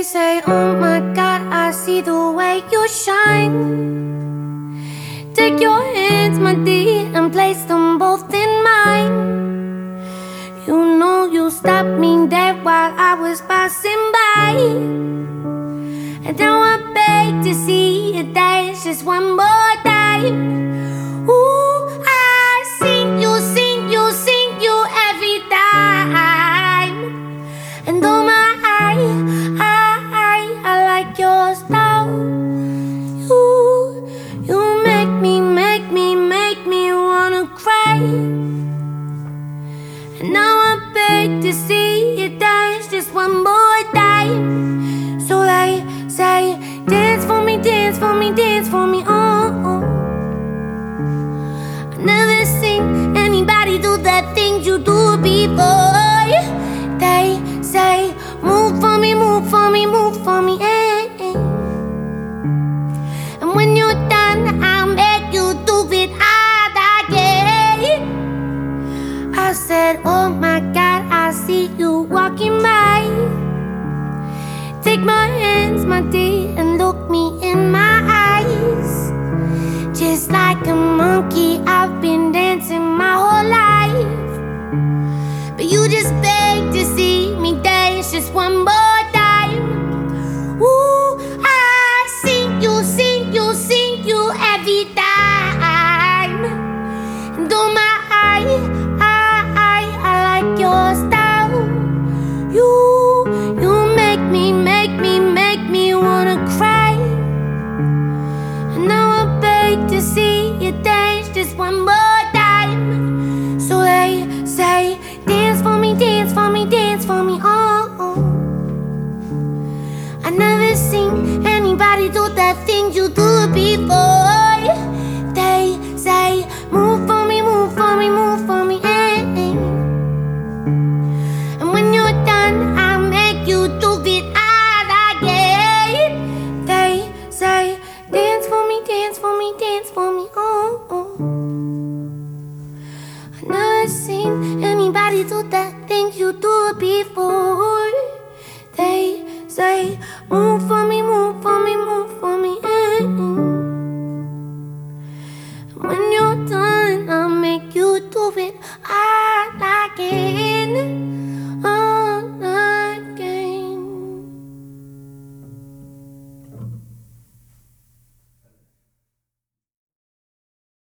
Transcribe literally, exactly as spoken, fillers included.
They say, oh my God, I see the way you shine. Take your hands, my dear, and place them both in mine. You know you stopped me there while I was passing by, and now I beg to see you dance just one more time. Ooh, I sing you, sing you, sing you every time. And oh my, I, I, I like your style. You, you make me, make me, make me wanna cry. And now I beg to see you dance just one more time. So they say, dance for me, dance for me, dance for me, oh, oh. I've never seen anybody do the things you do before. They say, move for me, move for me, move for me, eh, eh. And when you're done, I'll make you do it all again. I said, oh my God, I see you walking by. Take my hands, my dear, and look me in my eyes. Just like a monkey, I've been dancing my whole life, but you just beg to see me dance just one more time. Ooh, I sing you, sing you, sing you every time. And oh my, I, I, I like your style. You, you make me, make me, make me wanna cry. And now I beg to see you dance just one more time. So they say, dance for me, dance for me, dance for me, oh, oh. I never seen anybody do the things you do before. They say, move for me, move for me, move for me, eh, eh. And when you're done, I'll make you do it all again. They say, dance for me, dance for me, dance for me, oh, oh. I never seen anybody do the things you do before. They say,